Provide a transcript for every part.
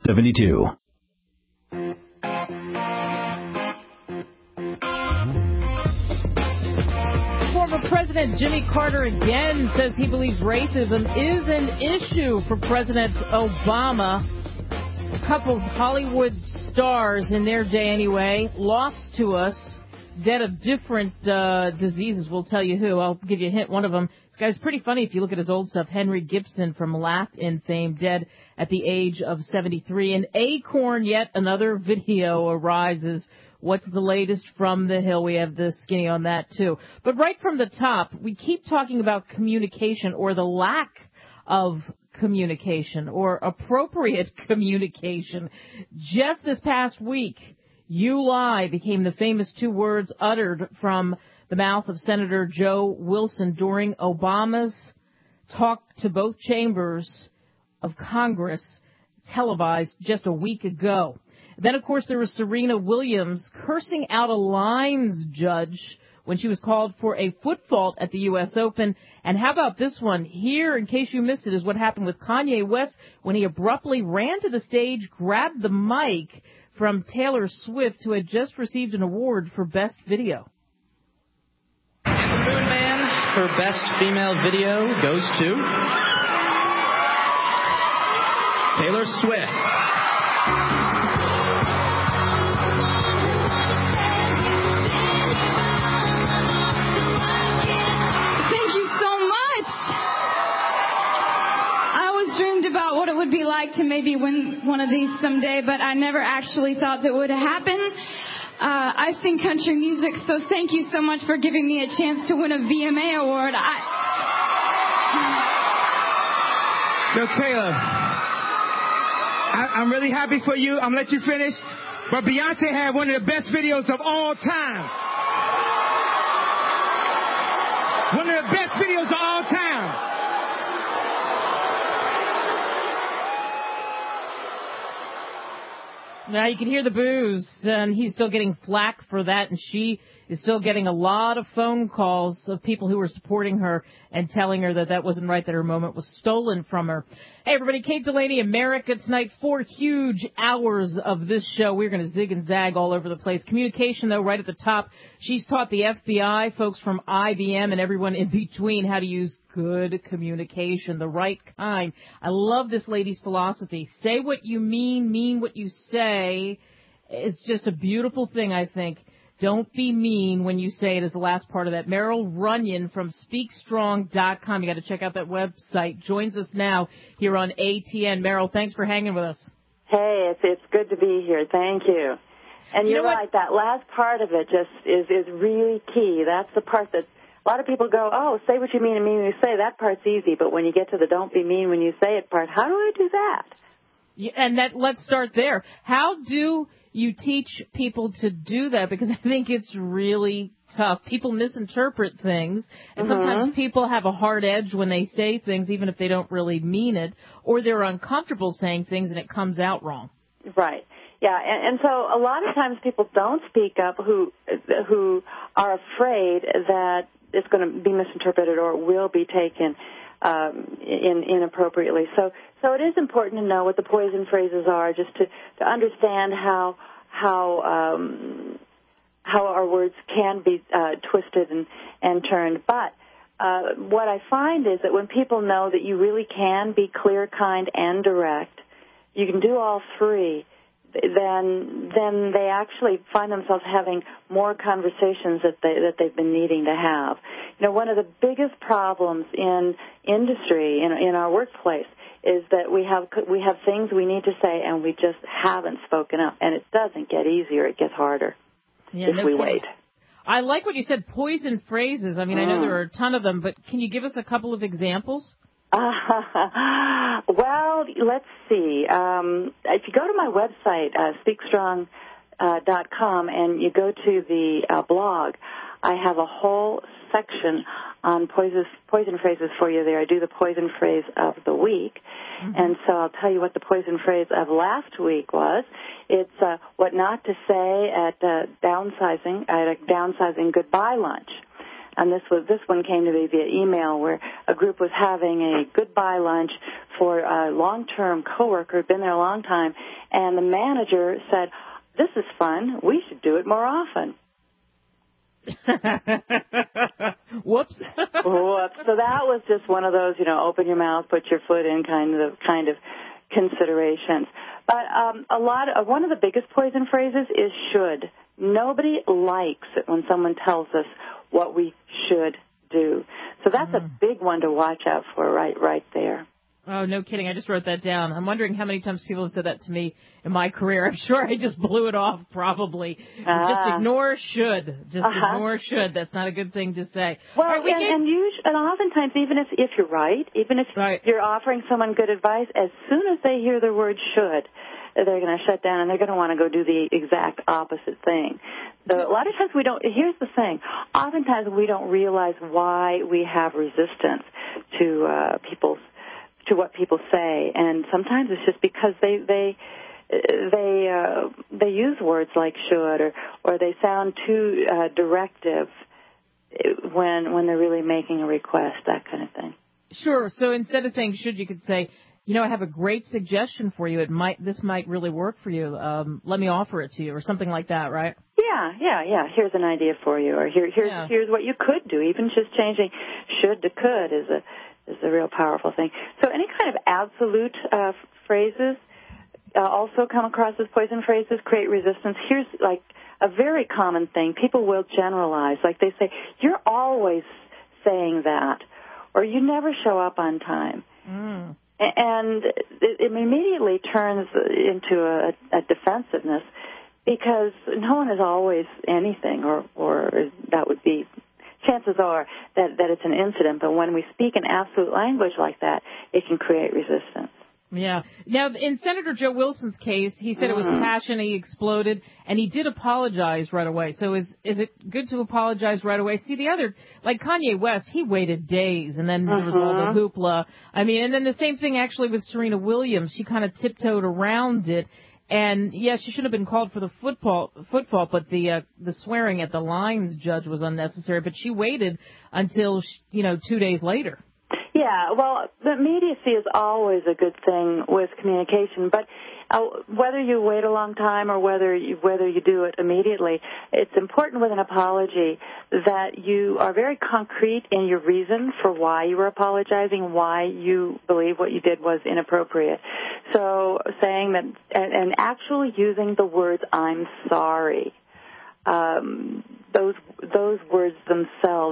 72. Former President Jimmy Carter again says he believes racism is an issue for President Obama. A couple of Hollywood stars in their day anyway, lost to us, dead of different diseases. We'll tell you who. I'll give you a hint. One of them, this guy's pretty funny if you look at his old stuff. Henry Gibson from Laugh-In fame, dead at the age of 73. And Acorn, yet another video arises. What's the latest from the Hill? We have the skinny on that, too. But right from the top, we keep talking about communication or the lack of communication or appropriate communication. Just this past week, "You lie" became the famous two words uttered from the mouth of Senator Joe Wilson during Obama's talk to both chambers of Congress, televised just a week ago. Then, of course, there was Serena Williams cursing out a lines judge when she was called for a foot fault at the U.S. Open. And how about this one? Here, in case you missed it, is what happened with Kanye West when he abruptly ran to the stage, grabbed the mic from Taylor Swift, who had just received an award for Best Video. And the Moon Man for Best Female Video goes to Taylor Swift. About what it would be like to maybe win one of these someday, but I never actually thought that would happen. I sing country music, so thank you so much for giving me a chance to win a VMA award. Yo, Taylor, I'm really happy for you. I'm going to let you finish. But Beyonce had one of the best videos of all time. One of the best videos of all time. Now you can hear the boos, and he's still getting flack for that, and she is still getting a lot of phone calls of people who were supporting her and telling her that that wasn't right, that her moment was stolen from her. Hey, everybody, Kate Delaney, America Tonight, 4 huge hours of this show. We're going to zig and zag all over the place. Communication, though, right at the top. She's taught the FBI, folks from IBM, and everyone in between how to use good communication, the right kind. I love this lady's philosophy. Say what you mean what you say. It's just a beautiful thing, I think. Don't be mean when you say it is the last part of that. Meryl Runyon from SpeakStrong.com. You got to check out that website. Joins us now here on ATN. Meryl, thanks for hanging with us. Hey, it's good to be here. Thank you. And you're right, that last part of it just is really key. That's the part that a lot of people go, oh, say what you mean and mean when you say. That part's easy. But when you get to the don't be mean when you say it part, how do I do that? Yeah, and let's start there. How do you teach people to do that? Because I think it's really tough. People misinterpret things, and sometimes people have a hard edge when they say things, even if they don't really mean it, or they're uncomfortable saying things and it comes out wrong. Right. Yeah, and so a lot of times people don't speak up who are afraid that it's going to be misinterpreted or will be taken inappropriately. So it is important to know what the poison phrases are, just to understand how our words can be twisted and turned. But what I find is that when people know that you really can be clear, kind, and direct, you can do all three, then they actually find themselves having more conversations that they've been needing to have. You know, one of the biggest problems in industry, in our workplace, is that we have things we need to say and we just haven't spoken up, and it doesn't get easier; it gets harder if we wait. I like what you said, poison phrases. I mean, I know there are a ton of them, but can you give us a couple of examples? Well, let's see. If you go to my website, SpeakStrong.com, and you go to the blog, I have a whole section on poison phrases for you there. I do the poison phrase of the week. And so I'll tell you what the poison phrase of last week was. It's what not to say at a downsizing goodbye lunch. and this one came to me via email, where a group was having a goodbye lunch for a long-term coworker who'd been there a long time, and the manager said, "This is fun. We should do it more often." Whoops. Whoops. So that was just one of those, open your mouth, put your foot in kind of considerations. But one of the biggest poison phrases is should. Nobody likes it when someone tells us what we should do. So that's a big one to watch out for right there. Oh, no kidding. I just wrote that down. I'm wondering how many times people have said that to me in my career. I'm sure I just blew it off, probably. Just ignore should. Ignore should. That's not a good thing to say. Well, and oftentimes, even if you're right, even if you're offering someone good advice, as soon as they hear the word should, they're going to shut down and they're going to want to go do the exact opposite thing. So a lot of times we don't, here's the thing, oftentimes we don't realize why we have resistance to what people say, and sometimes it's just because they use words like should, or they sound too directive when they're really making a request, that kind of thing. Sure. So instead of saying should, you could say, I have a great suggestion for you. This might really work for you. Let me offer it to you, or something like that, right? Yeah. Here's an idea for you, or here's what you could do. Even just changing should to could is a real powerful thing. So any kind of absolute phrases also come across as poison phrases, create resistance. Here's like a very common thing. People will generalize. Like they say, you're always saying that, or you never show up on time. And it immediately turns into a defensiveness, because no one is always anything, or that would be, chances are that it's an incident. But when we speak in absolute language like that, it can create resistance. Yeah. Now, in Senator Joe Wilson's case, he said it was passion, he exploded, and he did apologize right away. So is it good to apologize right away? See, the other, like Kanye West, he waited days, and then there was all the hoopla. I mean, and then the same thing actually with Serena Williams. She kind of tiptoed around it. And, yes, she should have been called for the foot fault, but the swearing at the lines judge was unnecessary. But she waited until, 2 days later. Yeah, well, the immediacy is always a good thing with communication, but whether you wait a long time or whether you do it immediately, it's important with an apology that you are very concrete in your reason for why you were apologizing, why you believe what you did was inappropriate. So saying that, and actually using the words "I'm sorry," those words themselves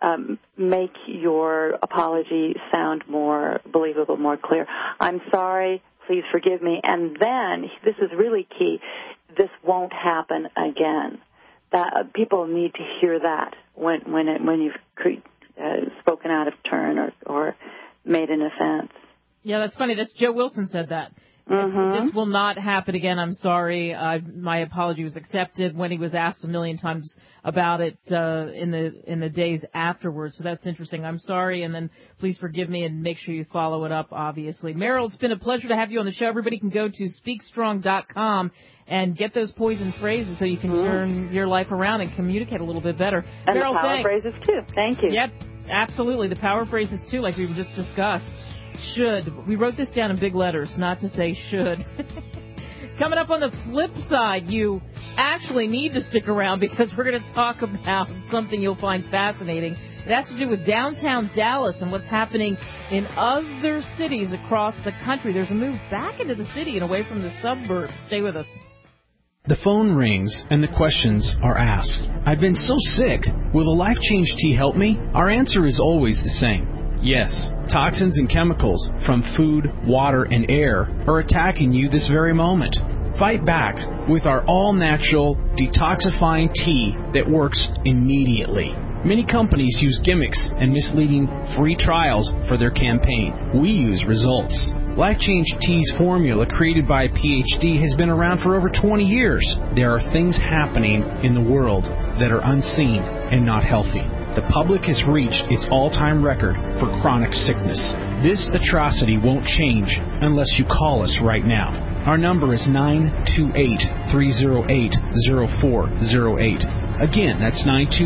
make your apology sound more believable, more clear. I'm sorry, please forgive me. And then, this is really key, this won't happen again. That people need to hear that when you've spoken out of turn or made an offense. Yeah, that's funny. Joe Wilson said that. This will not happen again. I'm sorry. My apology was accepted when he was asked a million times about it in the days afterwards. So that's interesting. I'm sorry, and then please forgive me, and make sure you follow it up, obviously. Meryl, it's been a pleasure to have you on the show. Everybody can go to speakstrong.com and get those poison phrases so you can turn your life around and communicate a little bit better. And Meryl, the power phrases, too. Thank you. Yep, absolutely. The power phrases, too, like we just discussed. Should. We wrote this down in big letters, not to say should. Coming up on the flip side, you actually need to stick around because we're going to talk about something you'll find fascinating. It has to do with downtown Dallas and what's happening in other cities across the country. There's a move back into the city and away from the suburbs. Stay with us. The phone rings and the questions are asked. I've been so sick. Will the Life Change tea help me? Our answer is always the same. Yes, toxins and chemicals from food, water, and air are attacking you this very moment. Fight back with our all-natural detoxifying tea that works immediately. Many companies use gimmicks and misleading free trials for their campaign. We use results. Life Change Tea's formula, created by a PhD, has been around for over 20 years. There are things happening in the world that are unseen and not healthy. The public has reached its all-time record for chronic sickness. This atrocity won't change unless you call us right now. Our number is 928-308-0408. Again, that's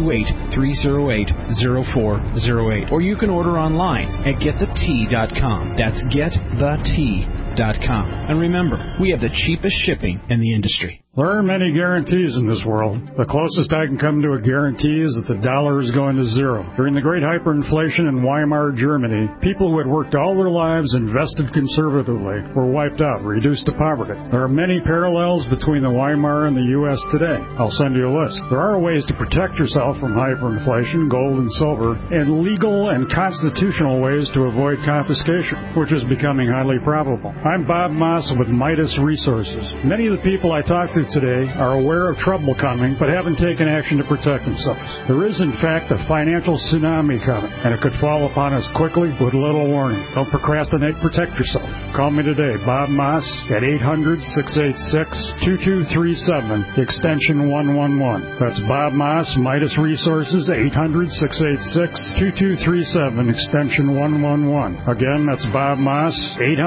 928-308-0408. Or you can order online at getthet.com. That's getthet.com. And remember, we have the cheapest shipping in the industry. There are many guarantees in this world. The closest I can come to a guarantee is that the dollar is going to zero. During the great hyperinflation in Weimar, Germany, people who had worked all their lives invested conservatively were wiped out, reduced to poverty. There are many parallels between the Weimar and the U.S. today. I'll send you a list. There are ways to protect yourself from hyperinflation, gold and silver, and legal and constitutional ways to avoid confiscation, which is becoming highly probable. I'm Bob Moss with Midas Resources. Many of the people I talk to today are aware of trouble coming, but haven't taken action to protect themselves. There is, in fact, a financial tsunami coming, and it could fall upon us quickly with little warning. Don't procrastinate. Protect yourself. Call me today, Bob Moss, at 800-686-2237, extension 111. That's Bob Moss, Midas Resources, 800-686-2237, extension 111. Again, that's Bob Moss,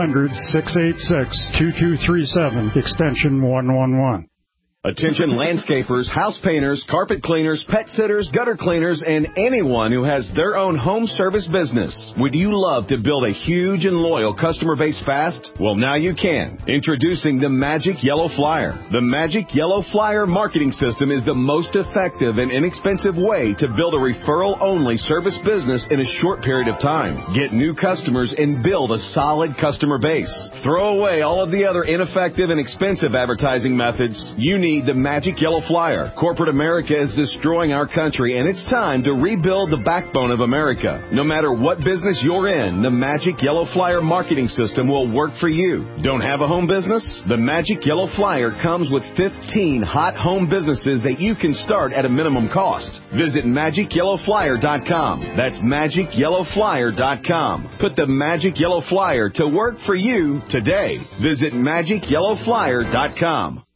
800-686-2237, extension 111. Attention landscapers, house painters, carpet cleaners, pet sitters, gutter cleaners, and anyone who has their own home service business. Would you love to build a huge and loyal customer base fast? Well, now you can. Introducing the Magic Yellow Flyer. The Magic Yellow Flyer marketing system is the most effective and inexpensive way to build a referral-only service business in a short period of time. Get new customers and build a solid customer base. Throw away all of the other ineffective and expensive advertising methods. You need the Magic Yellow Flyer. Corporate America is destroying our country, and it's time to rebuild the backbone of America. No matter what business you're in, the Magic Yellow Flyer marketing system will work for you. Don't have a home business? The Magic Yellow Flyer comes with 15 hot home businesses that you can start at a minimum cost. Visit MagicYellowFlyer.com. That's MagicYellowFlyer.com. Put the Magic Yellow Flyer to work for you today. Visit MagicYellowFlyer.com.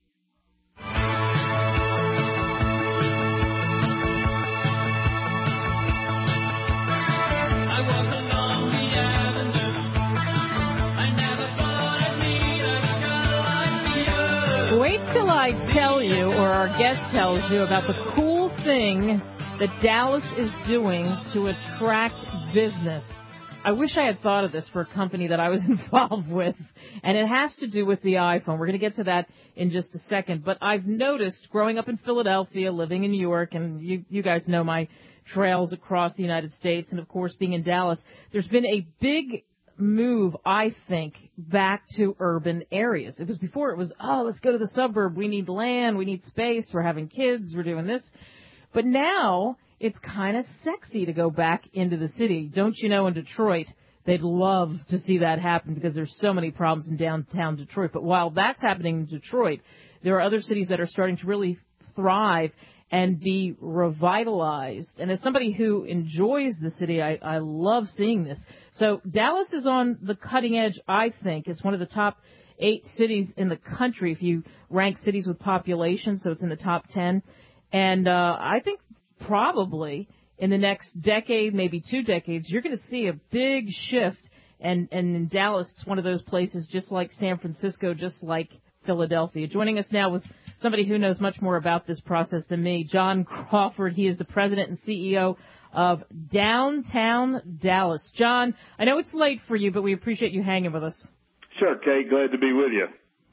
Wait till I tell you, or our guest tells you, about the cool thing that Dallas is doing to attract business. I wish I had thought of this for a company that I was involved with, and it has to do with the iPhone. We're going to get to that in just a second. But I've noticed, growing up in Philadelphia, living in New York, and you guys know my trails across the United States, and, of course, being in Dallas, there's been a big move, I think, back to urban areas. It was before it was, let's go to the suburb. We need land. We need space. We're having kids. We're doing this. But now it's kind of sexy to go back into the city. Don't you know, in Detroit, they'd love to see that happen because there's so many problems in downtown Detroit. But while that's happening in Detroit, there are other cities that are starting to really thrive and be revitalized. And as somebody who enjoys the city, I love seeing this. So Dallas is on the cutting edge, I think. It's one of the top 8 cities in the country if you rank cities with population, so it's in the top 10. And I think probably in the next decade, maybe 2 decades, you're going to see a big shift. And in Dallas, it's one of those places just like San Francisco, just like Philadelphia. Joining us now with somebody who knows much more about this process than me, John Crawford. He is the president and CEO of Downtown Dallas. John, I know it's late for you, but we appreciate you hanging with us. Sure, Kate. Glad to be with you.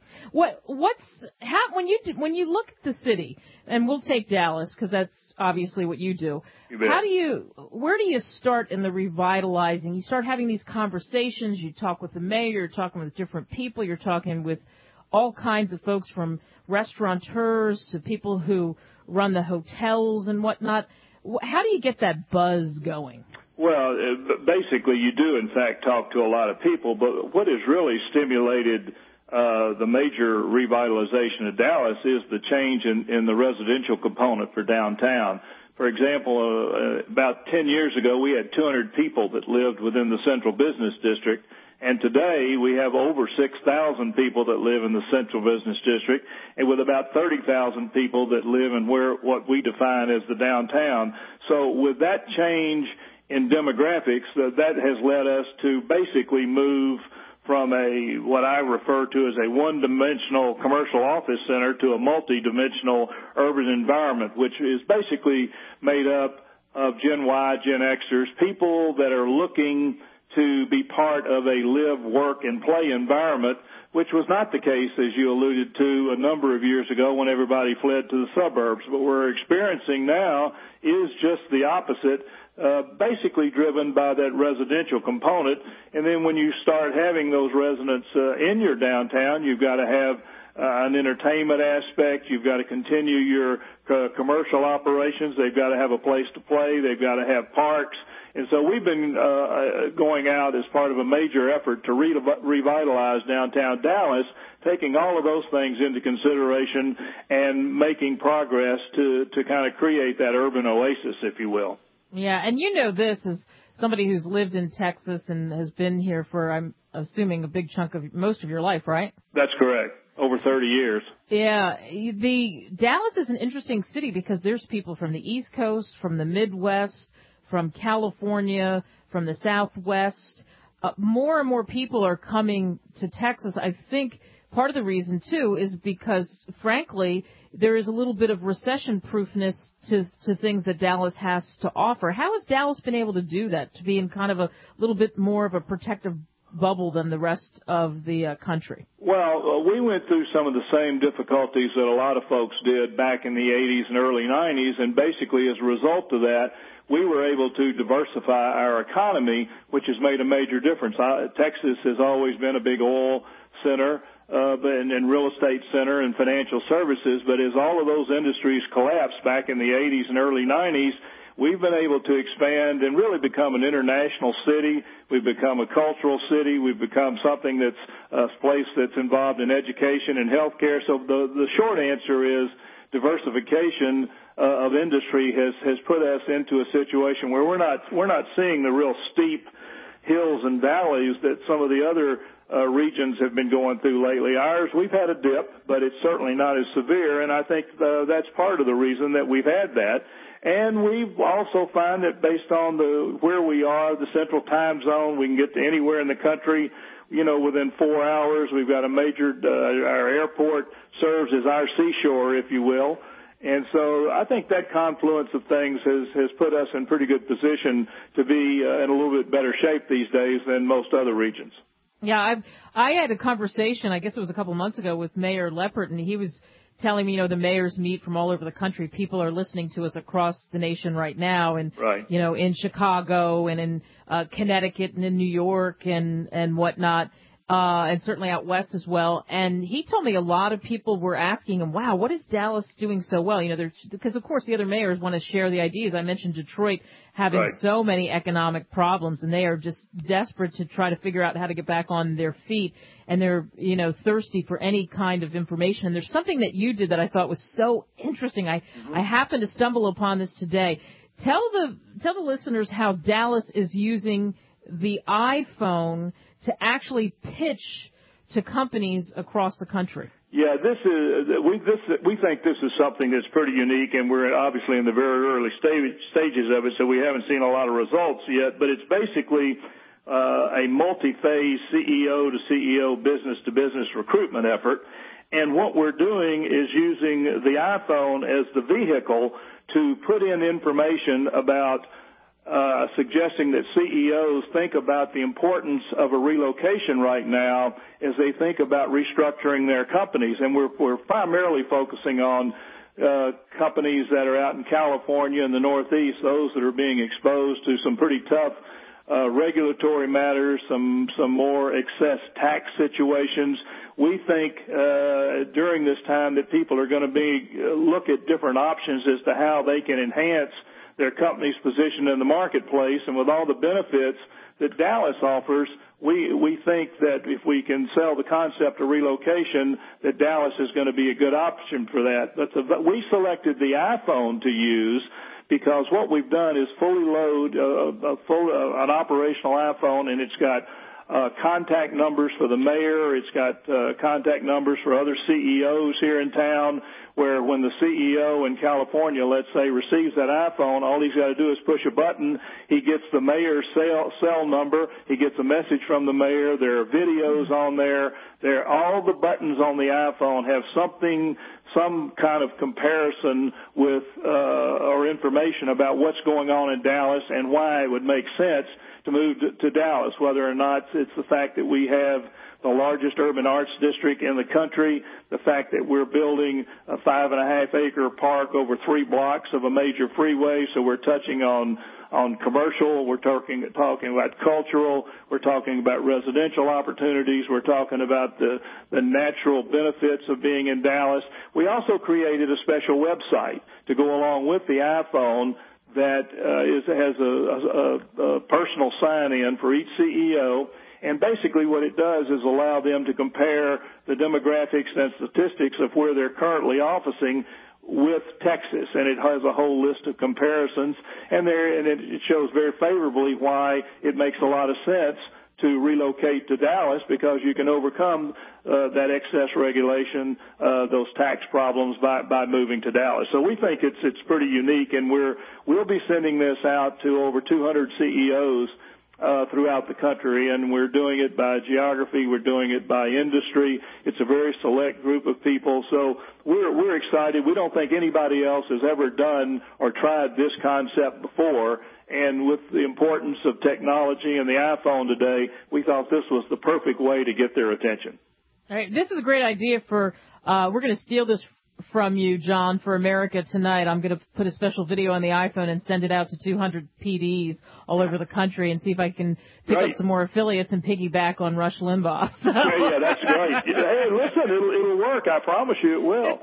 When you look at the city, and we'll take Dallas because that's obviously what you do. You bet. Where do you start in the revitalizing? You start having these conversations. You talk with the mayor. You're talking with different people. You're talking with all kinds of folks, from restaurateurs to people who run the hotels and whatnot. How do you get that buzz going? Well, basically, you do, in fact, talk to a lot of people. But what has really stimulated the major revitalization of Dallas is the change in the residential component for downtown. For example, about 10 years ago, we had 200 people that lived within the Central Business District. And today we have over 6,000 people that live in the Central Business District, and with about 30,000 people that live in what we define as the downtown. So with that change in demographics, that has led us to basically move from what I refer to as a one-dimensional commercial office center to a multi-dimensional urban environment, which is basically made up of Gen Y, Gen Xers, people that are looking to be part of a live, work, and play environment, which was not the case, as you alluded to, a number of years ago when everybody fled to the suburbs. What we're experiencing now is just the opposite, basically driven by that residential component. And then when you start having those residents in your downtown, you've got to have an entertainment aspect. You've got to continue your commercial operations. They've got to have a place to play. They've got to have parks. And so we've been going out as part of a major effort to revitalize downtown Dallas, taking all of those things into consideration and making progress to kind of create that urban oasis, if you will. Yeah, and you know this as somebody who's lived in Texas and has been here for, I'm assuming, a big chunk of most of your life, right? That's correct. Over 30 years. Yeah, Dallas is an interesting city because there's people from the East Coast, from the Midwest, from California, from the Southwest. More and more people are coming to Texas. I think part of the reason, too, is because, frankly, there is a little bit of recession-proofness to things that Dallas has to offer. How has Dallas been able to do that, to be in kind of a little bit more of a protective bubble than the rest of the country? Well, we went through some of the same difficulties that a lot of folks did back in the 80s and early 90s, and basically as a result of that, we were able to diversify our economy, which has made a major difference. Texas has always been a big oil center and real estate center and financial services, but as all of those industries collapsed back in the 80s and early 90s, we've been able to expand and really become an international city. We've become a cultural city. We've become something that's a place that's involved in education and healthcare. So the short answer is diversification of industry has put us into a situation where we're not seeing the real steep hills and valleys that some of the other regions have been going through lately. Ours, we've had a dip, but it's certainly not as severe, and I think that's part of the reason that we've had that. And we also find that based on where we are, the central time zone, we can get to anywhere in the country, within 4 hours. We've got a major, our airport serves as our seashore, if you will. And so I think that confluence of things has put us in pretty good position to be in a little bit better shape these days than most other regions. Yeah, I had a conversation, I guess it was a couple months ago, with Mayor Leppert, and he was telling me, the mayors meet from all over the country. People are listening to us across the nation right now, and right. In Chicago and in Connecticut and in New York and whatnot. And certainly out west as well. And he told me a lot of people were asking him, wow, what is Dallas doing so well? Because, of course, the other mayors want to share the ideas. I mentioned Detroit having right. so many economic problems, and they are just desperate to try to figure out how to get back on their feet. And they're, thirsty for any kind of information. And there's something that you did that I thought was so interesting. I happened to stumble upon this today. Tell the listeners how Dallas is using the iPhone to actually pitch to companies across the country. Yeah, we think this is something that's pretty unique, and we're obviously in the very early stages of it, so we haven't seen a lot of results yet. But it's basically a multi-phase CEO to CEO, business to business recruitment effort. And what we're doing is using the iPhone as the vehicle to put in information about suggesting that CEOs think about the importance of a relocation right now as they think about restructuring their companies. And we're primarily focusing on companies that are out in California and the Northeast, those that are being exposed to some pretty tough regulatory matters, some more excess tax situations. We think during this time that people are going to look at different options as to how they can enhance their company's position in the marketplace, and with all the benefits that Dallas offers, we think that if we can sell the concept of relocation, that Dallas is going to be a good option for that. But we selected the iPhone to use because what we've done is fully load an operational iPhone, and it's got contact numbers for the mayor. It's got contact numbers for other CEOs here in town, where when the CEO in California, let's say, receives that iPhone, all he's got to do is push a button. He gets the mayor's cell number. He gets a message from the mayor. There are videos on there. All the buttons on the iPhone have some kind of comparison with or information about what's going on in Dallas and why it would make sense to move to Dallas, whether or not it's the fact that we have the largest urban arts district in the country, the fact that we're building a 5.5-acre park over 3 blocks of a major freeway, so we're touching on commercial, we're talking about cultural, we're talking about residential opportunities, we're talking about the natural benefits of being in Dallas. We also created a special website to go along with the iPhone that has a personal sign-in for each CEO, and basically what it does is allow them to compare the demographics and statistics of where they're currently officing with Texas, and it has a whole list of comparisons, and it shows very favorably why it makes a lot of sense to relocate to Dallas, because you can overcome that excess regulation, those tax problems by moving to Dallas. So we think it's pretty unique, and we'll be sending this out to over 200 CEOs throughout the country, and we're doing it by geography, we're doing it by industry. It's a very select group of people, so we're excited. We don't think anybody else has ever done or tried this concept before, and with the importance of technology and the iPhone today, we thought this was the perfect way to get their attention. All right, this is a great idea for, we're going to steal this from you, John, for America Tonight. I'm going to put a special video on the iPhone and send it out to 200 PDs all over the country and see if I can pick up some more affiliates and piggyback on Rush Limbaugh. So. Yeah, that's great. Hey, listen, it'll work. I promise you it will.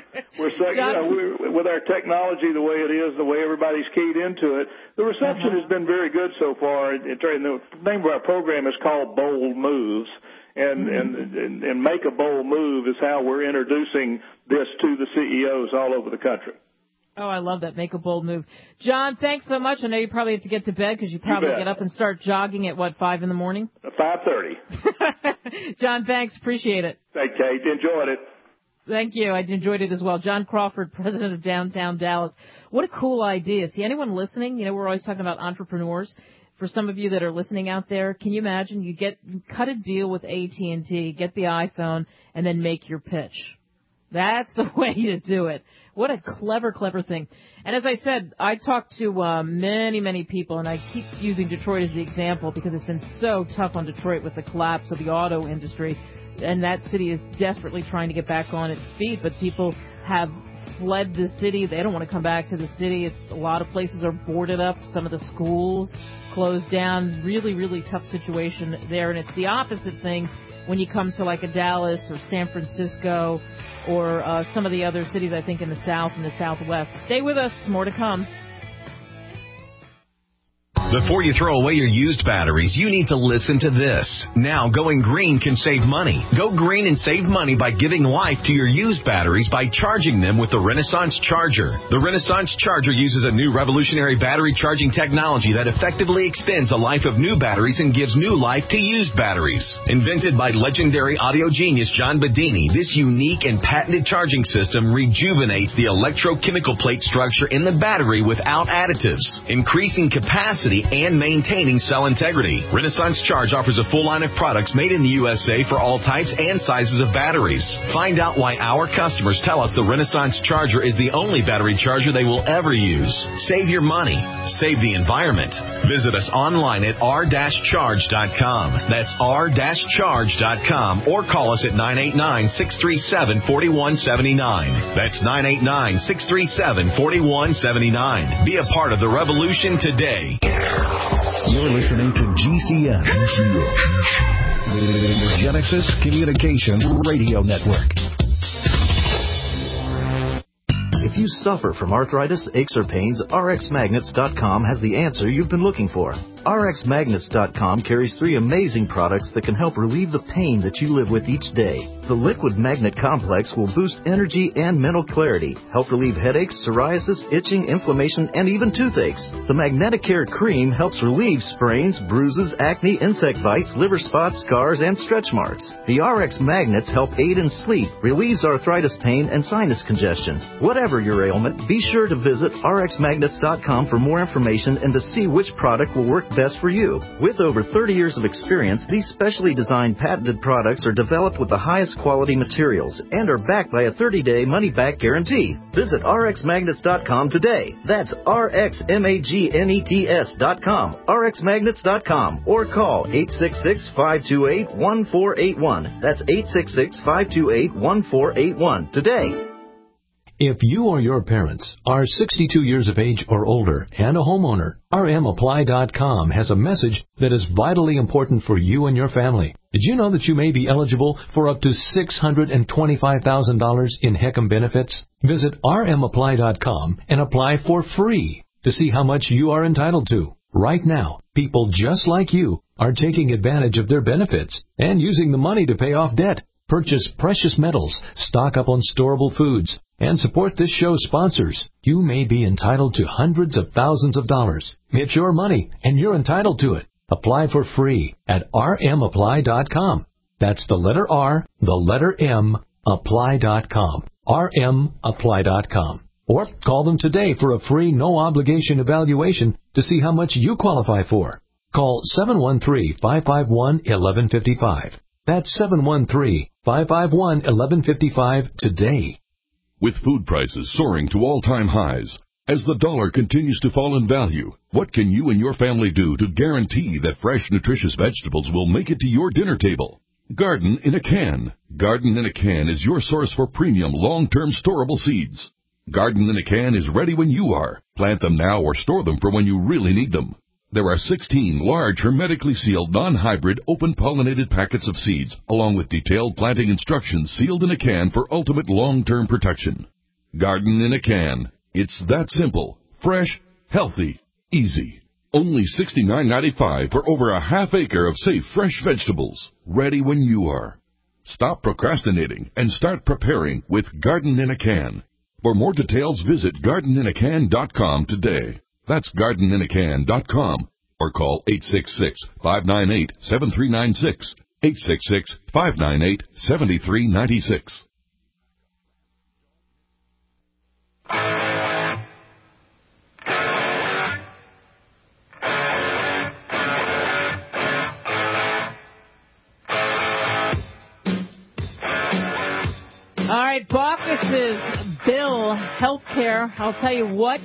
With our technology the way it is, the way everybody's keyed into it, the reception has been very good so far. The name of our program is called Bold Moves. And Make a Bold Move is how we're introducing this to the CEOs all over the country. Oh, I love that. Make a bold move. John, thanks so much. I know you probably have to get to bed because you probably get up and start jogging at, 5 in the morning? 5:30. John, thanks. Appreciate it. Thank you, Kate. Enjoyed it. Thank you. I enjoyed it as well. John Crawford, president of Downtown Dallas. What a cool idea. See, anyone listening, we're always talking about entrepreneurs. For some of you that are listening out there, can you imagine you cut a deal with AT&T, get the iPhone, and then make your pitch? That's the way to do it. What a clever, clever thing. And as I said, I talked to many, many people, and I keep using Detroit as the example because it's been so tough on Detroit with the collapse of the auto industry, and that city is desperately trying to get back on its feet, but people have fled the city. They don't want to come back to the city. A lot of places are boarded up. Some of the schools closed down. Really, really tough situation there. And it's the opposite thing when you come to like a Dallas or San Francisco or some of the other cities, I think, in the South and the Southwest. Stay with us. More to come. Before you throw away your used batteries, you need to listen to this. Now, going green can save money. Go green and save money by giving life to your used batteries by charging them with the Renaissance Charger. The Renaissance Charger uses a new revolutionary battery charging technology that effectively extends the life of new batteries and gives new life to used batteries. Invented by legendary audio genius John Bedini, this unique and patented charging system rejuvenates the electrochemical plate structure in the battery without additives, increasing capacity and maintaining cell integrity. Renaissance Charge offers a full line of products made in the USA for all types and sizes of batteries. Find out why our customers tell us the Renaissance Charger is the only battery charger they will ever use. Save your money. Save the environment. Visit us online at r-charge.com. That's r-charge.com, or call us at 989-637-4179. That's 989-637-4179. Be a part of the revolution today. You're listening to GCN, the Genesis Communications Radio Network. If you suffer from arthritis, aches, or pains, RxMagnets.com has the answer you've been looking for. RxMagnets.com carries 3 amazing products that can help relieve the pain that you live with each day. The Liquid Magnet Complex will boost energy and mental clarity, help relieve headaches, psoriasis, itching, inflammation, and even toothaches. The Magnetic Care Cream helps relieve sprains, bruises, acne, insect bites, liver spots, scars, and stretch marks. The RX Magnets help aid in sleep, relieves arthritis pain, and sinus congestion. Whatever your ailment, be sure to visit rxmagnets.com for more information and to see which product will work best for you. With over 30 years of experience, these specially designed patented products are developed with the highest quality materials and are backed by a 30-day money-back guarantee. Visit rxmagnets.com today. That's rxmagnets.com, rxmagnets.com, or call 866-528-1481. That's 866-528-1481 today. If you or your parents are 62 years of age or older and a homeowner, rmapply.com has a message that is vitally important for you and your family. Did you know that you may be eligible for up to $625,000 in HECM benefits? Visit rmapply.com and apply for free to see how much you are entitled to. Right now, people just like you are taking advantage of their benefits and using the money to pay off debt, purchase precious metals, stock up on storable foods, and support this show's sponsors. You may be entitled to hundreds of thousands of dollars. It's your money, and you're entitled to it. Apply for free at rmapply.com. That's the letter R, the letter M, apply.com. rmapply.com. Or call them today for a free, no-obligation evaluation to see how much you qualify for. Call 713-551-1155. That's 713-551-1155 today. With food prices soaring to all-time highs, as the dollar continues to fall in value, what can you and your family do to guarantee that fresh, nutritious vegetables will make it to your dinner table? Garden in a Can. Garden in a Can is your source for premium, long-term storable seeds. Garden in a Can is ready when you are. Plant them now or store them for when you really need them. There are 16 large, hermetically sealed, non-hybrid, open-pollinated packets of seeds, along with detailed planting instructions sealed in a can for ultimate long-term protection. Garden in a Can. It's that simple, fresh, healthy, easy. Only $69.95 for over a half acre of safe, fresh vegetables, ready when you are. Stop procrastinating and start preparing with Garden in a Can. For more details, visit gardeninacan.com today. That's gardeninacan.com, or call 866-598-7396, 866-598-7396. All right, Baucus's bill, healthcare, I'll tell you what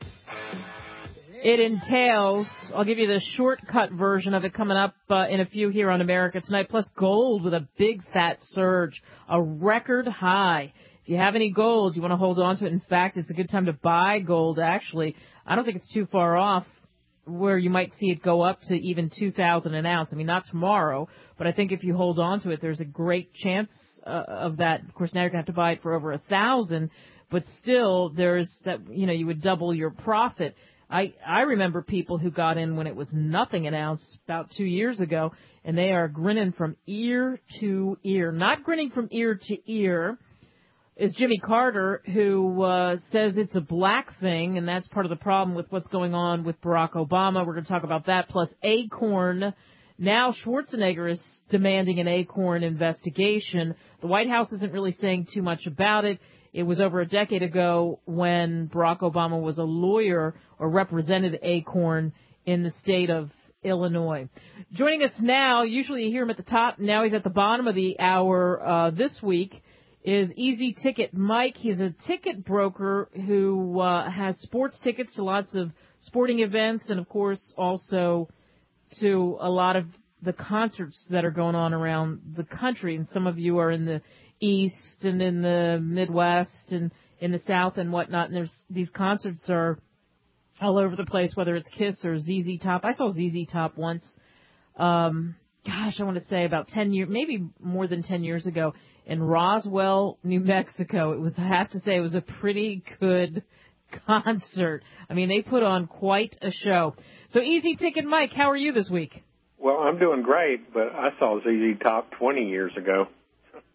it entails. I'll give you the shortcut version of it coming up in a few here on America Tonight. Plus gold with a big fat surge, a record high. If you have any gold, you want to hold on to it. In fact, it's a good time to buy gold, actually. I don't think it's too far off where you might see it go up to even $2,000 an ounce. I mean, not tomorrow, but I think if you hold on to it, there's a great chance of that. Of course, now you're going to have to buy it for over $1,000, but still there's that, you would double your profit. I remember people who got in when it was nothing an ounce about 2 years ago, and they are grinning from ear to ear. Not grinning from ear to ear is Jimmy Carter, who says it's a black thing, and that's part of the problem with what's going on with Barack Obama. We're going to talk about that, plus Acorn. Now Schwarzenegger is demanding an Acorn investigation. The White House isn't really saying too much about it. It was over a decade ago when Barack Obama was a lawyer or represented Acorn in the state of Illinois. Joining us now, usually you hear him at the top, now he's at the bottom of the hour this week, is Easy Ticket Mike. He's a ticket broker who has sports tickets to lots of sporting events and, of course, also to a lot of the concerts that are going on around the country. And some of you are in the East and in the Midwest and in the South and whatnot. And these concerts are all over the place, whether it's Kiss or ZZ Top. I saw ZZ Top once, I want to say about 10 years, maybe more than 10 years ago in Roswell, New Mexico. I have to say it was a pretty good concert. I mean, they put on quite a show. So Easy Ticket Mike, how are you this week? Well, I'm doing great, but I saw ZZ Top 20 years ago.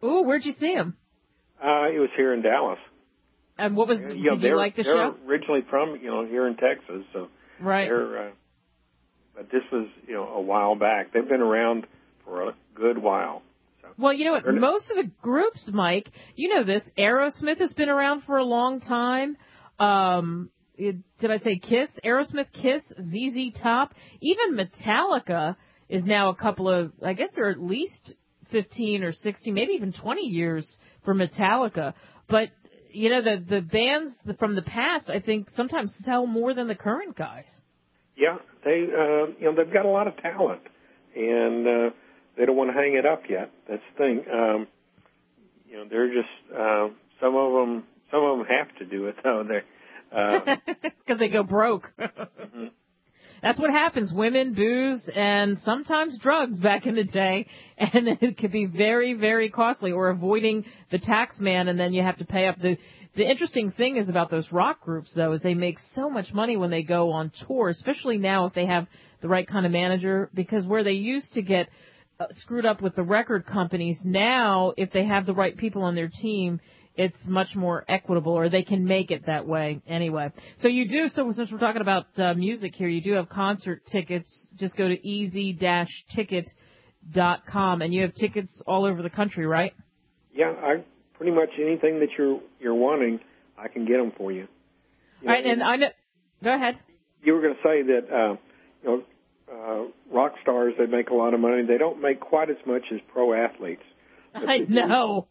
Ooh, where'd you see him? He was here in Dallas. And what was? Did you like the show? They're originally from here in Texas, so right. But this was a while back. They've been around for a good while. So. Well, you know what? Most of the groups, Mike, you know this. Aerosmith has been around for a long time. Did I say Kiss? Aerosmith, Kiss, ZZ Top, even Metallica is now a couple of. I guess they're at least 15 or 16, maybe even 20 years for Metallica, but. The bands from the past, I think, sometimes sell more than the current guys. Yeah, they've got a lot of talent, and they don't want to hang it up yet. That's the thing. They're just some of them have to do it though. Because they go broke. Mm-hmm. That's what happens. Women, booze, and sometimes drugs back in the day, and it could be very, very costly, or avoiding the tax man, and then you have to pay up. The interesting thing is about those rock groups, though, is they make so much money when they go on tour, especially now if they have the right kind of manager, because where they used to get screwed up with the record companies, now if they have the right people on their team, it's much more equitable, or they can make it that way anyway. So since we're talking about music here, you do have concert tickets. Just go to easy-ticket.com, and you have tickets all over the country, right? Yeah, pretty much anything that you're wanting, I can get them for you. All right, and I know. Go ahead. You were going to say that rock stars, they make a lot of money. They don't make quite as much as pro athletes. I know.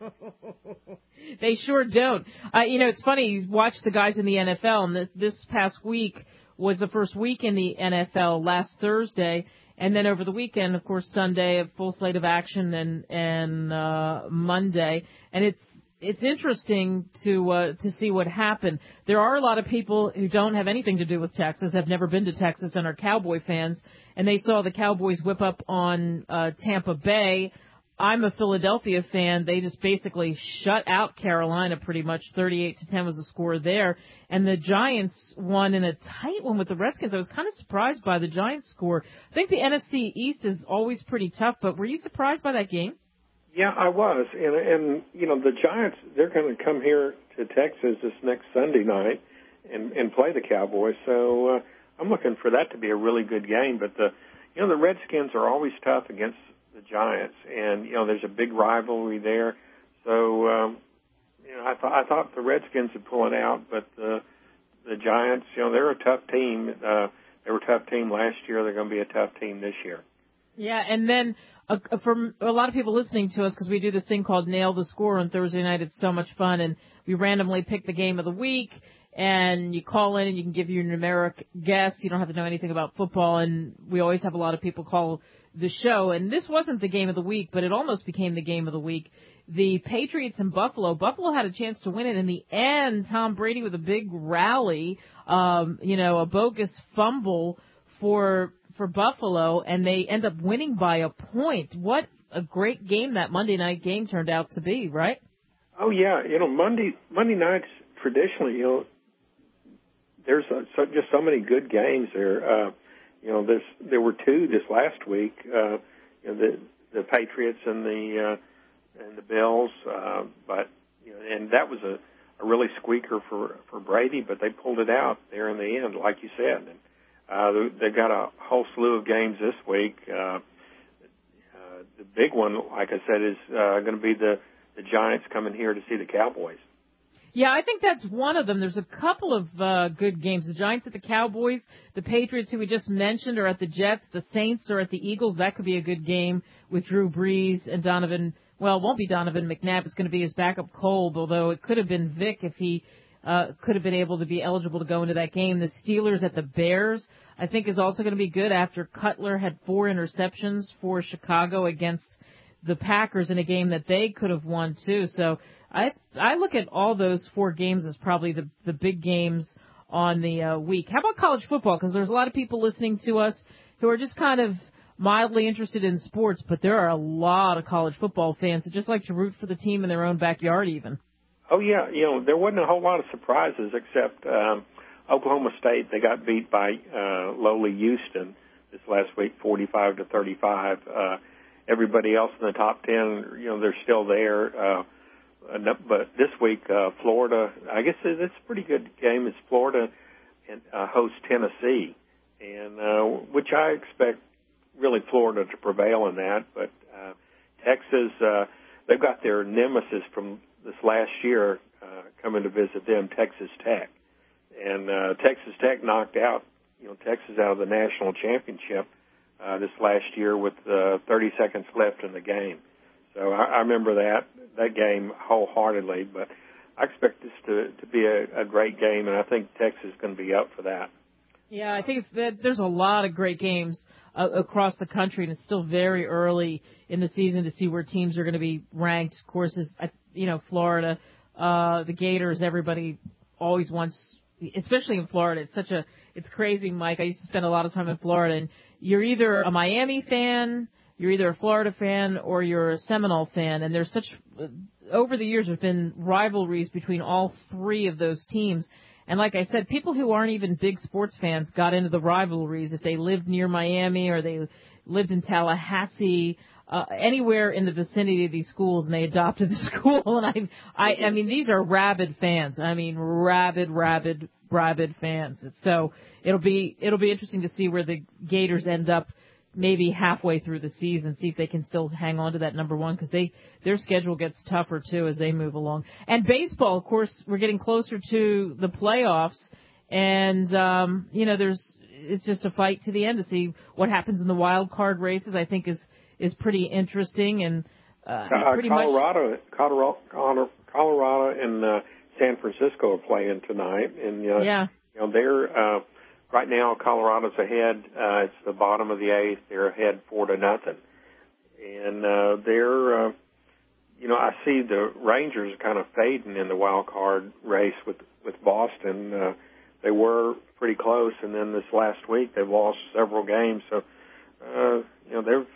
They sure don't. It's funny. You watch the guys in the NFL, and this past week was the first week in the NFL last Thursday, and then over the weekend, of course, Sunday, a full slate of action, and Monday. And it's interesting to see what happened. There are a lot of people who don't have anything to do with Texas, have never been to Texas, and are Cowboy fans, and they saw the Cowboys whip up on Tampa Bay. I'm a Philadelphia fan. They just basically shut out Carolina pretty much. 38-10 was the score there. And the Giants won in a tight one with the Redskins. I was kind of surprised by the Giants score. I think the NFC East is always pretty tough, but were you surprised by that game? Yeah, I was. And the Giants, they're going to come here to Texas this next Sunday night and play the Cowboys. So I'm looking for that to be a really good game. But the Redskins are always tough against the Giants, and there's a big rivalry there. So I thought the Redskins would pull it out, but the Giants, they're a tough team. They were a tough team last year. They're going to be a tough team this year. Yeah, and then for a lot of people listening to us, because we do this thing called Nail the Score on Thursday night, it's so much fun, and we randomly pick the game of the week, and you call in and you can give your numeric guess. You don't have to know anything about football, and we always have a lot of people call the show, and this wasn't the game of the week, but it almost became the game of the week. The Patriots in Buffalo. Buffalo had a chance to win it. In the end, Tom Brady with a big rally, a bogus fumble for Buffalo, and they end up winning by a point. What a great game that Monday night game turned out to be, right? Oh yeah, Monday nights traditionally, there's just so many good games there. There were two this last week. The Patriots and the Bills, and that was a really squeaker for Brady, but they pulled it out there in the end, like you said. And they've got a whole slew of games this week. The big one, like I said, is going to be the Giants coming here to see the Cowboys. Yeah, I think that's one of them. There's a couple of good games. The Giants at the Cowboys, the Patriots, who we just mentioned, are at the Jets. The Saints are at the Eagles. That could be a good game with Drew Brees and Donovan. Well, it won't be Donovan McNabb. It's going to be his backup Kolb, although it could have been Vic if he could have been able to be eligible to go into that game. The Steelers at the Bears, I think, is also going to be good after Cutler had 4 interceptions for Chicago against the Packers in a game that they could have won, too. So I look at all those 4 games as probably the big games on the week. How about college football? Because there's a lot of people listening to us who are just kind of mildly interested in sports, but there are a lot of college football fans that just like to root for the team in their own backyard even. Oh, yeah. There wasn't a whole lot of surprises except Oklahoma State. They got beat by lowly Houston this last week, 45-35. everybody else in the top 10, they're still there. But this week, Florida, I guess it's a pretty good game. It's Florida and hosts Tennessee, and which I expect really Florida to prevail in that. But Texas, they've got their nemesis from this last year coming to visit them, Texas Tech. And Texas Tech knocked out, Texas out of the national championship this last year with 30 seconds left in the game. So I remember that game wholeheartedly, but I expect this to be a great game, and I think Texas is going to be up for that. Yeah, I think there's a lot of great games across the country, and it's still very early in the season to see where teams are going to be ranked. Of course, Florida, the Gators, everybody always wants, especially in Florida. It's crazy, Mike. I used to spend a lot of time in Florida, and you're either a Miami fan, you're either a Florida fan, or you're a Seminole fan, and there's over the years, there's been rivalries between all three of those teams. And like I said, people who aren't even big sports fans got into the rivalries if they lived near Miami or they lived in Tallahassee, anywhere in the vicinity of these schools, and they adopted the school. And I mean, these are rabid fans. I mean, rabid fans. So it'll be interesting to see where the Gators end up maybe halfway through the season, see if they can still hang on to that number one, because their schedule gets tougher too as they move along. And baseball, of course, we're getting closer to the playoffs, and it's just a fight to the end to see what happens in the wild card races. I think is pretty interesting, and pretty Colorado and San Francisco are playing tonight, and they're. Right now, Colorado's ahead. It's the bottom of the eighth. They're ahead 4-0, and they're. I see the Rangers kind of fading in the wild card race with Boston. They were pretty close, and then this last week they've lost several games. So, they're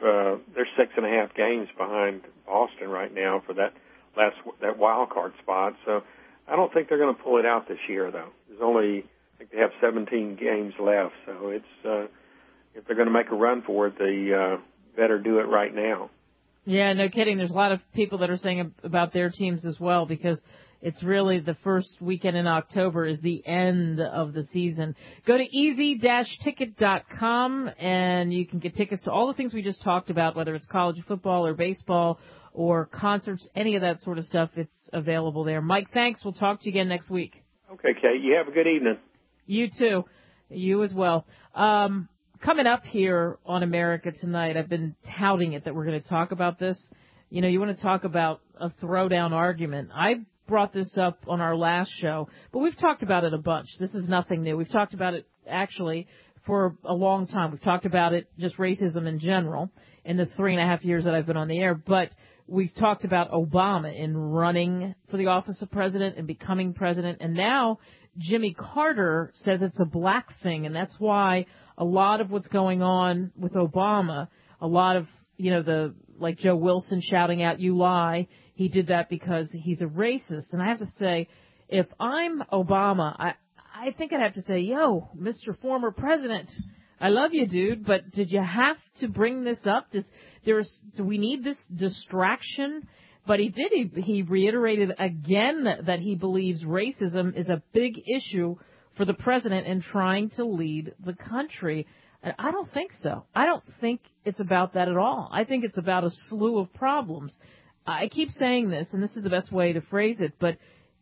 6.5 games behind Boston right now for that wild card spot. So, I don't think they're going to pull it out this year, though. There's only. I think they have 17 games left, so it's if they're going to make a run for it, they better do it right now. Yeah, no kidding. There's a lot of people that are saying about their teams as well, because it's really the first weekend in October is the end of the season. Go to easy-ticket.com, and you can get tickets to all the things we just talked about, whether it's college football or baseball or concerts, any of that sort of stuff. It's available there. Mike, thanks. We'll talk to you again next week. Okay, Kate. You have a good evening. You too. You as well. Coming up here on America Tonight, I've been touting it that we're going to talk about this. You want to talk about a throwdown argument. I brought this up on our last show, but we've talked about it a bunch. This is nothing new. We've talked about it actually for a long time. We've talked about it, just racism in general, in the 3.5 years that I've been on the air. But we've talked about Obama in running for the office of president and becoming president, and now Jimmy Carter says it's a black thing, and that's why a lot of what's going on with Obama, a lot of, like Joe Wilson shouting out, "You lie," he did that because he's a racist. And I have to say, if I'm Obama, I think I'd have to say, yo, Mr. Former President, I love you, dude, but did you have to bring this up? Do we need this distraction? But he did. He reiterated again that he believes racism is a big issue for the president in trying to lead the country. And I don't think so. I don't think it's about that at all. I think it's about a slew of problems. I keep saying this, and this is the best way to phrase it, but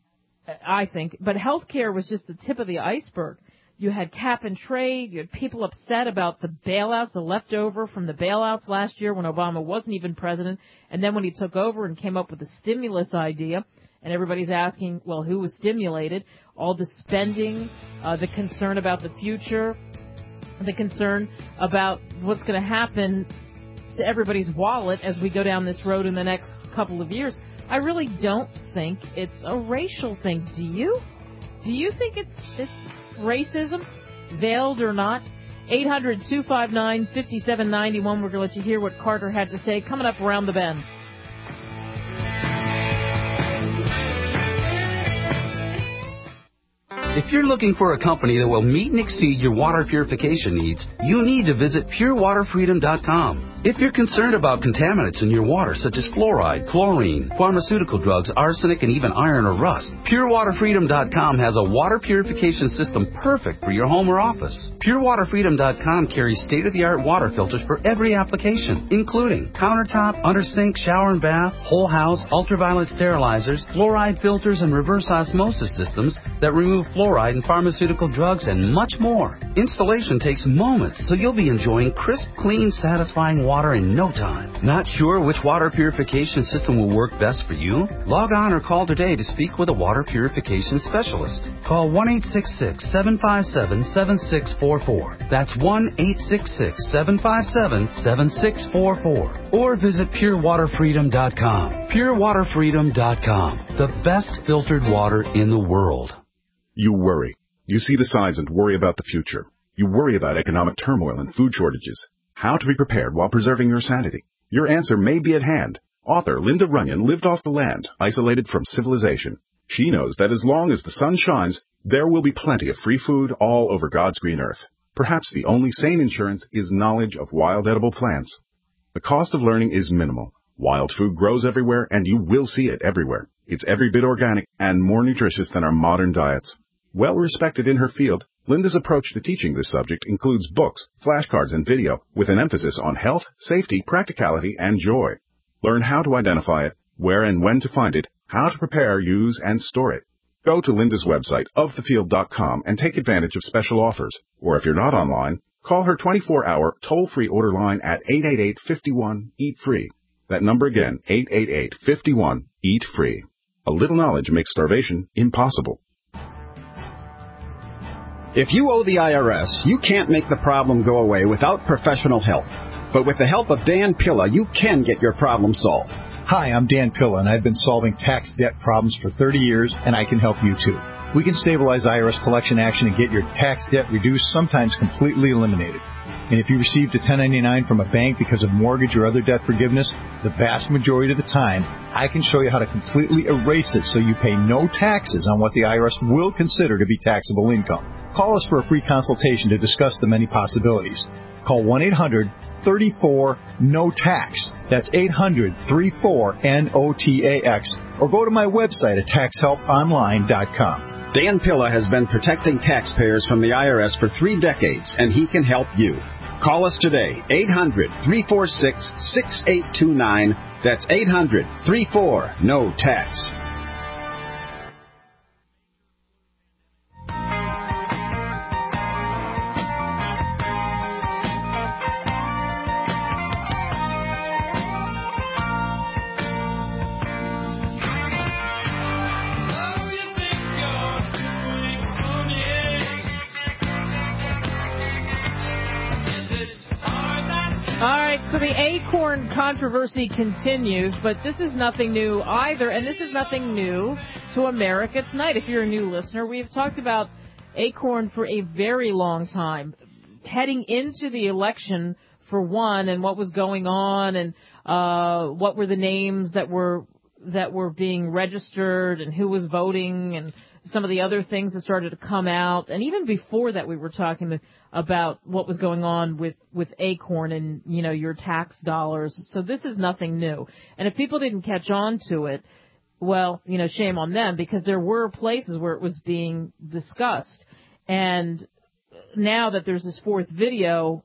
healthcare was just the tip of the iceberg. You had cap and trade. You had people upset about the bailouts, the leftover from the bailouts last year when Obama wasn't even president. And then when he took over and came up with the stimulus idea, and everybody's asking, well, who was stimulated? All the spending, the concern about the future, the concern about what's going to happen to everybody's wallet as we go down this road in the next couple of years. I really don't think it's a racial thing. Do you? Do you think it's racism, veiled or not? 800-259-5791. We're going to let you hear what Carter had to say coming up around the bend. If you're looking for a company that will meet and exceed your water purification needs, you need to visit PureWaterFreedom.com. If you're concerned about contaminants in your water such as fluoride, chlorine, pharmaceutical drugs, arsenic, and even iron or rust, PureWaterFreedom.com has a water purification system perfect for your home or office. PureWaterFreedom.com carries state-of-the-art water filters for every application, including countertop, under sink, shower and bath, whole house, ultraviolet sterilizers, fluoride filters, and reverse osmosis systems that remove fluoride and pharmaceutical drugs, and much more. Installation takes moments, so you'll be enjoying crisp, clean, satisfying water in no time. Not sure which water purification system will work best for you? Log on or call today to speak with a water purification specialist. Call 1-866-757-7644. That's 1-866-757-7644. Or visit PureWaterFreedom.com. PureWaterFreedom.com. The best filtered water in the world. You worry. You see the signs and worry about the future. You worry about economic turmoil and food shortages. How to be prepared while preserving your sanity. Your answer may be at hand. Author Linda Runyon lived off the land, isolated from civilization. She knows that as long as the sun shines, there will be plenty of free food all over God's green earth. Perhaps the only sane insurance is knowledge of wild edible plants. The cost of learning is minimal. Wild food grows everywhere, and you will see it everywhere. It's every bit organic and more nutritious than our modern diets. Well respected in her field, Linda's approach to teaching this subject includes books, flashcards, and video with an emphasis on health, safety, practicality, and joy. Learn how to identify it, where and when to find it, how to prepare, use, and store it. Go to Linda's website, ofthefield.com, and take advantage of special offers. Or if you're not online, call her 24-hour toll-free order line at 888-51-EAT-FREE. That number again, 888-51-EAT-FREE. A little knowledge makes starvation impossible. If you owe the IRS, you can't make the problem go away without professional help. But with the help of Dan Pilla, you can get your problem solved. Hi, I'm Dan Pilla, and I've been solving tax debt problems for 30 years, and I can help you too. We can stabilize IRS collection action and get your tax debt reduced, sometimes completely eliminated. And if you received a 1099 from a bank because of mortgage or other debt forgiveness, the vast majority of the time, I can show you how to completely erase it so you pay no taxes on what the IRS will consider to be taxable income. Call us for a free consultation to discuss the many possibilities. Call 1-800-34-NO-TAX. That's 800-34-NOTAX. Or go to my website at taxhelponline.com. Dan Pilla has been protecting taxpayers from the IRS for 3 decades, and he can help you. Call us today, 800-346-6829. That's 800-34-NO-TAX. So the Acorn controversy continues, but this is nothing new either, and this is nothing new to America Tonight. If you're a new listener, we've talked about Acorn for a very long time, heading into the election for one, and what was going on, and what were the names that were being registered, and who was voting, and some of the other things that started to come out. And even before that, we were talking about what was going on with Acorn and, you know, your tax dollars. So this is nothing new. And if people didn't catch on to it, well, you know, shame on them, because there were places where it was being discussed. And now that there's this fourth video,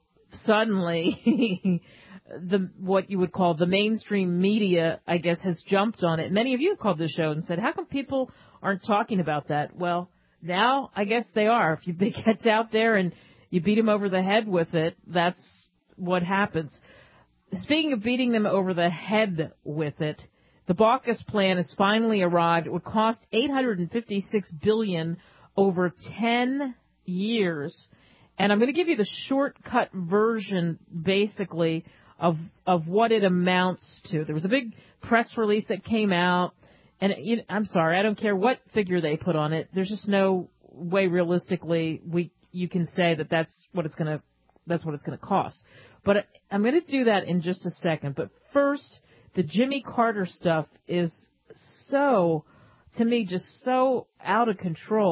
suddenly what you would call the mainstream media, I guess, has jumped on it. Many of you have called the show and said, how come people aren't talking about that? Well, now I guess they are. If it gets out there and you beat them over the head with it, that's what happens. Speaking of beating them over the head with it, the Baucus plan has finally arrived. It would cost $856 billion over 10 years. And I'm going to give you the shortcut version, basically, of what it amounts to. There was a big press release that came out. And I'm sorry, I don't care what figure they put on it. There's just no way realistically you can say that that's what it's going to cost. But I'm going to do that in just a second. But first, the Jimmy Carter stuff is so, to me, just so out of control.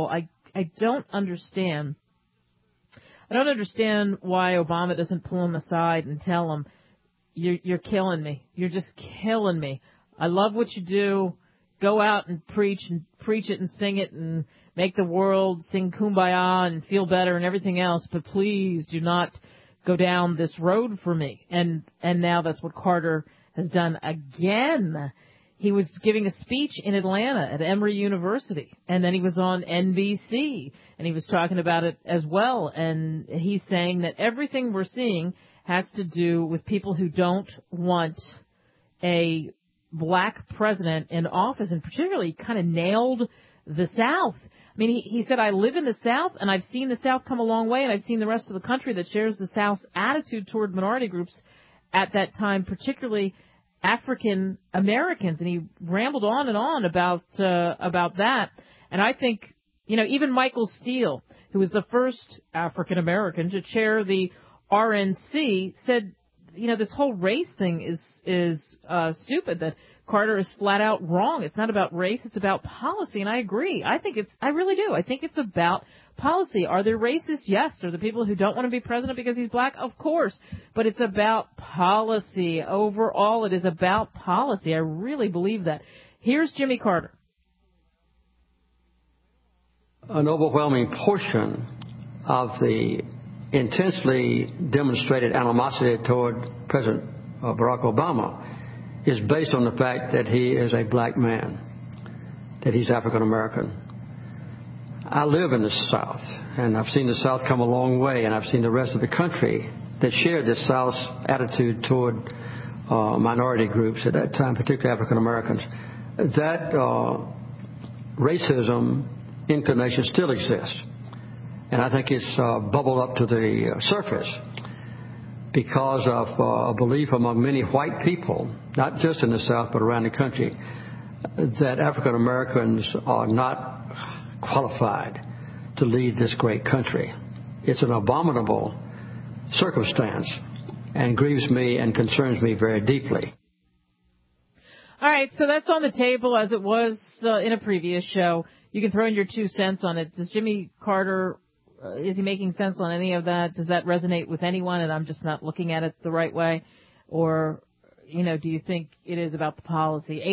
I don't understand. I don't understand why Obama doesn't pull him aside and tell him, you're killing me. You're just killing me. I love what you do. Go out and preach it and sing it and make the world sing Kumbaya and feel better and everything else. But please do not go down this road for me. And now that's what Carter has done again. He was giving a speech in Atlanta at Emory University, and then he was on NBC, and he was talking about it as well. And he's saying that everything we're seeing has to do with people who don't want a black president in office, and particularly kind of nailed the South. I mean, he said, I live in the South, and I've seen the South come a long way, and I've seen the rest of the country that shares the South's attitude toward minority groups at that time, particularly African Americans. And he rambled on and on about that. And I think, even Michael Steele, who was the first African American to chair the RNC, said, this whole race thing is stupid, that Carter is flat out wrong. It's not about race, it's about policy. And I agree. I really do. I think it's about policy. Are there racists? Yes. Are there people who don't want to be president because he's black? Of course. But it's about policy. Overall, it is about policy. I really believe that. Here's Jimmy Carter. An overwhelming portion of the intensely demonstrated animosity toward President Barack Obama is based on the fact that he is a black man, that he's African American. I live in the South, and I've seen the South come a long way, and I've seen the rest of the country that shared the South's attitude toward minority groups at that time, particularly African Americans. That racism inclination still exists. And I think it's bubbled up to the surface because of a belief among many white people, not just in the South but around the country, that African Americans are not qualified to lead this great country. It's an abominable circumstance and grieves me and concerns me very deeply. All right, so that's on the table as it was in a previous show. You can throw in your 2 cents on it. Does Jimmy Carter, is he making sense on any of that? Does that resonate with anyone and I'm just not looking at it the right way? Or, do you think it is about the policy?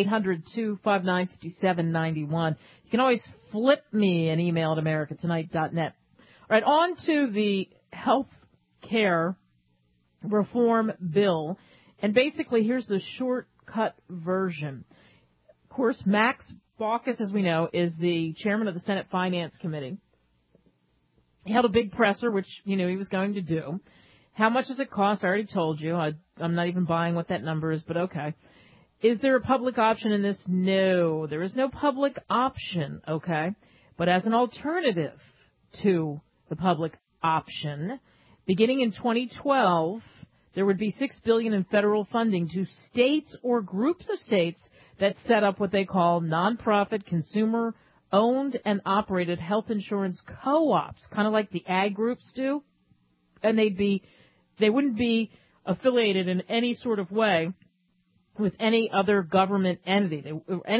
800-259-5791. You can always flip me an email at americatonight.net. All right, on to the health care reform bill. And basically, here's the shortcut version. Of course, Max Baucus, as we know, is the chairman of the Senate Finance Committee. He held a big presser, which he was going to do. How much does it cost? I already told you. I'm not even buying what that number is, but okay. Is there a public option in this? No, there is no public option, okay? But as an alternative to the public option, beginning in 2012, there would be $6 billion in federal funding to states or groups of states that set up what they call nonprofit, consumer-owned and operated health insurance co-ops, kind of like the ag groups do. And they wouldn't be affiliated in any sort of way with any other government entity,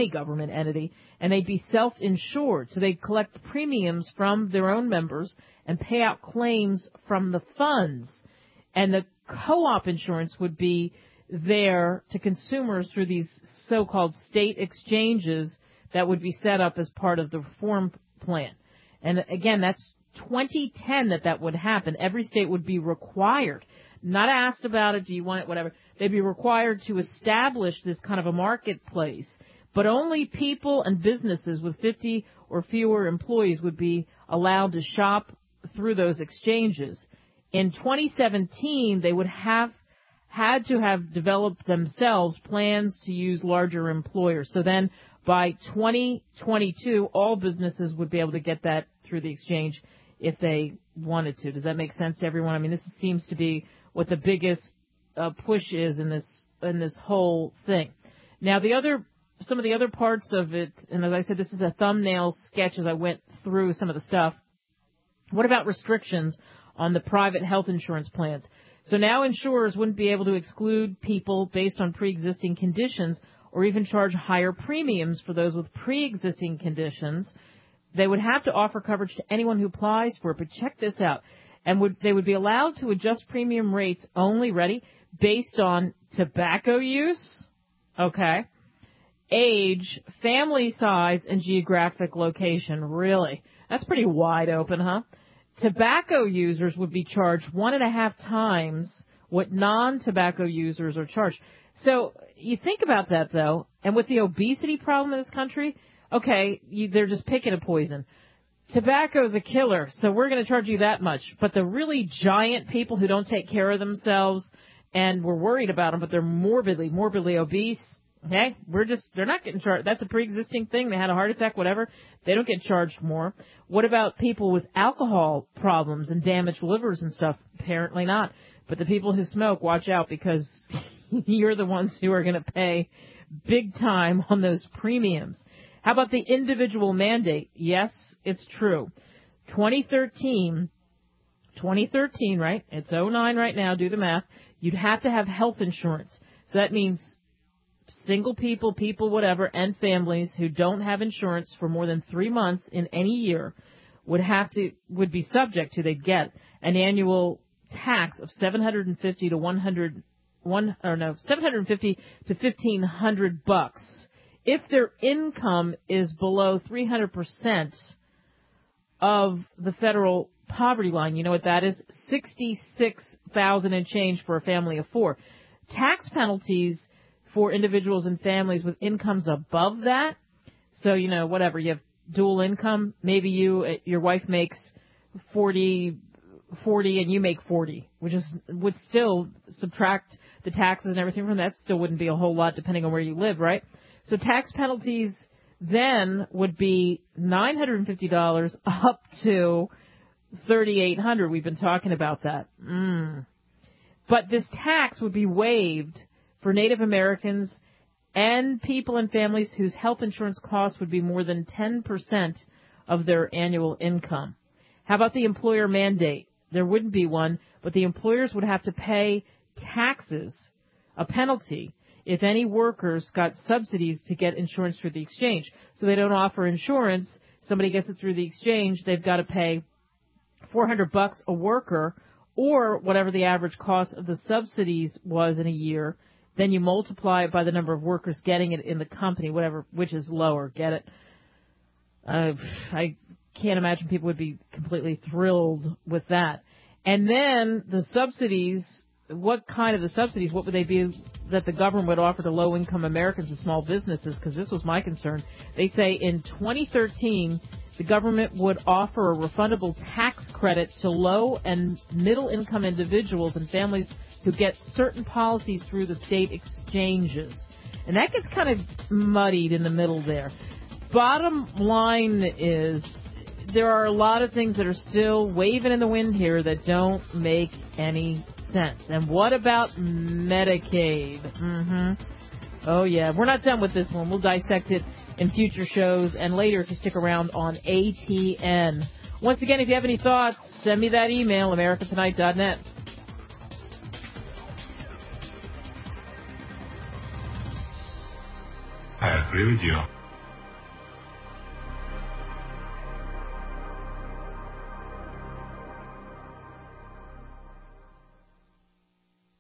and they'd be self-insured. So they'd collect premiums from their own members and pay out claims from the funds. And the co-op insurance would be there to consumers through these so-called state exchanges that would be set up as part of the reform plan. And again, that's 2010 that would happen. Every state would be required, not asked about it, do you want it, whatever. They'd be required to establish this kind of a marketplace, but only people and businesses with 50 or fewer employees would be allowed to shop through those exchanges. In 2017, they would had to have developed themselves plans to use larger employers. So then by 2022, all businesses would be able to get that through the exchange if they wanted to. Does that make sense to everyone? I mean, this seems to be what the biggest push is in this whole thing. Now, some of the other parts of it, and as I said, this is a thumbnail sketch as I went through some of the stuff. What about restrictions on the private health insurance plans? So now insurers wouldn't be able to exclude people based on pre-existing conditions or even charge higher premiums for those with pre-existing conditions. They would have to offer coverage to anyone who applies for it. But check this out. And they would be allowed to adjust premium rates only, ready, based on tobacco use, okay, age, family size, and geographic location. Really? That's pretty wide open, huh? Tobacco users would be charged 1.5 times what non-tobacco users are charged. So you think about that, though, and with the obesity problem in this country, okay, they're just picking a poison. Tobacco is a killer, so we're going to charge you that much. But the really giant people who don't take care of themselves, and we're worried about them, but they're morbidly obese, okay, they're not getting charged. That's a pre-existing thing. They had a heart attack, whatever. They don't get charged more. What about people with alcohol problems and damaged livers and stuff? Apparently not. But the people who smoke, watch out, because you're the ones who are going to pay big time on those premiums. How about the individual mandate? Yes, it's true. 2013, right? It's 09 right now. Do the math. You'd have to have health insurance. So that means single people, whatever, and families who don't have insurance for more than 3 months in any year would be subject to, they'd get an annual tax of $750 to $1,500 if their income is below 300% of the federal poverty line. You know what that is? $66,000 and change for a family of 4. Tax penalties for individuals and families with incomes above that. So, whatever, you have dual income. Maybe your wife makes 40 and you make 40, which would still subtract the taxes and everything from that. Still wouldn't be a whole lot depending on where you live, right? So tax penalties then would be $950 up to $3,800. We've been talking about that. But this tax would be waived for Native Americans and people and families whose health insurance costs would be more than 10% of their annual income. How about the employer mandate? There wouldn't be one, but the employers would have to pay taxes, a penalty, if any workers got subsidies to get insurance through the exchange. So they don't offer insurance. Somebody gets it through the exchange. They've got to pay $400 a worker, or whatever the average cost of the subsidies was in a year. Then you multiply it by the number of workers getting it in the company, whatever, which is lower. Get it? I can't imagine people would be completely thrilled with that. And then the subsidies, what kind of the subsidies, what would they be that the government would offer to low-income Americans and small businesses? Because this was my concern. They say in 2013, the government would offer a refundable tax credit to low and middle-income individuals and families who get certain policies through the state exchanges. And that gets kind of muddied in the middle there. Bottom line is there are a lot of things that are still waving in the wind here that don't make any sense. And what about Medicaid? Oh, yeah. We're not done with this one. We'll dissect it in future shows and later if you stick around on ATN. Once again, if you have any thoughts, send me that email, americatonight.net. I agree with you.